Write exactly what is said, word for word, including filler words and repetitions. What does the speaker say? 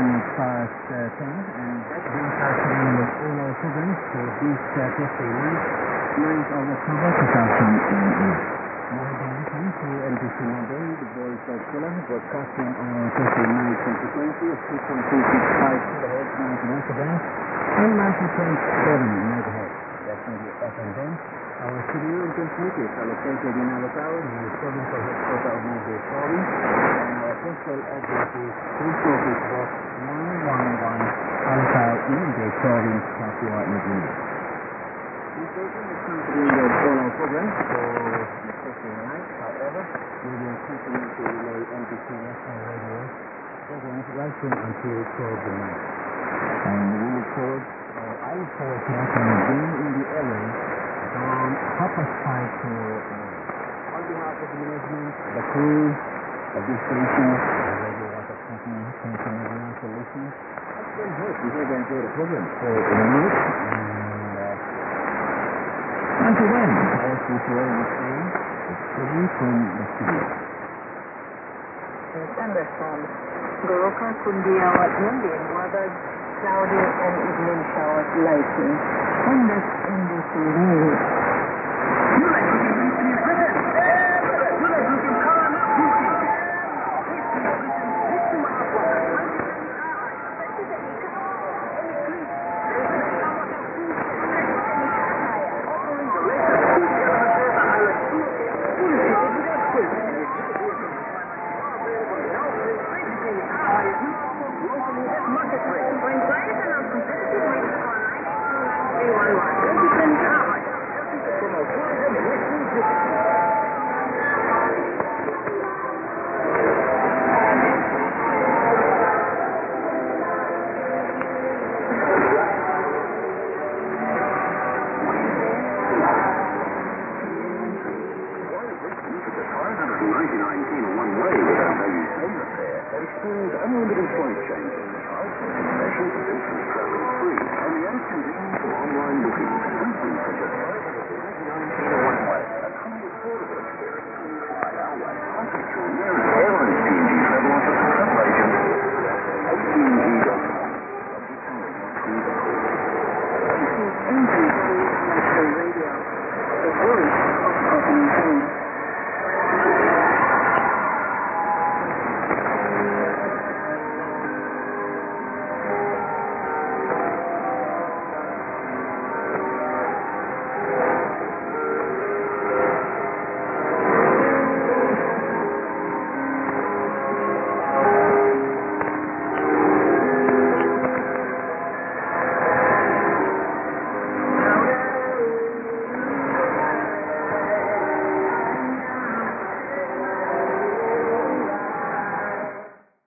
past uh, ten, and that brings us to the end of all our programs for this uh, Thursday night, ninth of October two thousand eight. You have been listening to N B C Mumbai, the voice of Ceylon, broadcasting on Thursday night twenty twenty at two point two six five kilohertz ninety-one seconds and ninety point seven megahertz. That's on the F M band. Our studio in Transmit is located in Alotau, the provincial headquarters of New Bay Province, and our postal address is Post Office Box one one one, Alotau, New Bay Province, Papua New Guinea. This station is continuing with all our programs for the Thursday night. However, we will continue to relay N B C National Radio programs right through until twelve midnight. And we look forward, or I look forward to having being in the area from half past five to uh, on behalf of the management, the crew of this station, the radio water company, thank you everyone for listening. I still hope you have enjoyed the program for a minute. And uh, until then, as usual, we say, it's Sydney from the studio. Thunderstorms. Goroka, Kundiawat, Mundin, weather, cloudy and evening showers likely. And that's N B C News. Unlimited flight changes, special